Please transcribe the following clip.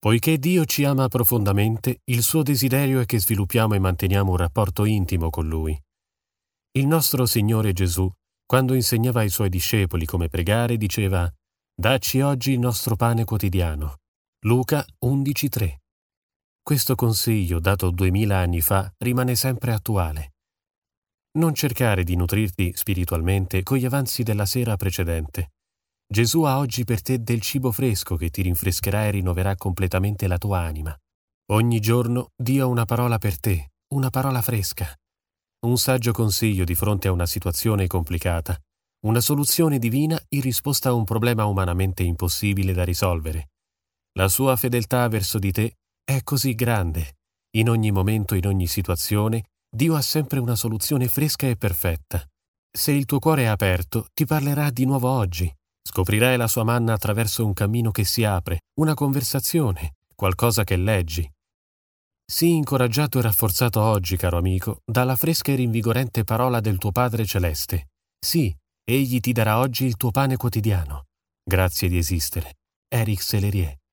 Poiché Dio ci ama profondamente, il suo desiderio è che sviluppiamo e manteniamo un rapporto intimo con Lui. Il nostro Signore Gesù, quando insegnava ai Suoi discepoli come pregare, diceva: «Dacci oggi il nostro pane quotidiano». Luca 11,3. Questo consiglio, dato 2000 anni fa, rimane sempre attuale. Non cercare di nutrirti spiritualmente con gli avanzi della sera precedente. Gesù ha oggi per te del cibo fresco che ti rinfrescherà e rinnoverà completamente la tua anima. Ogni giorno Dio ha una parola per te, una parola fresca. Un saggio consiglio di fronte a una situazione complicata. Una soluzione divina in risposta a un problema umanamente impossibile da risolvere. La sua fedeltà verso di te è così grande. In ogni momento, in ogni situazione, Dio ha sempre una soluzione fresca e perfetta. Se il tuo cuore è aperto, ti parlerà di nuovo oggi. Scoprirai la sua manna attraverso un cammino che si apre, una conversazione, qualcosa che leggi. Sii incoraggiato e rafforzato oggi, caro amico, dalla fresca e rinvigorente parola del tuo Padre Celeste. Sì, Egli ti darà oggi il tuo pane quotidiano. Grazie di esistere. Eric Sellerier.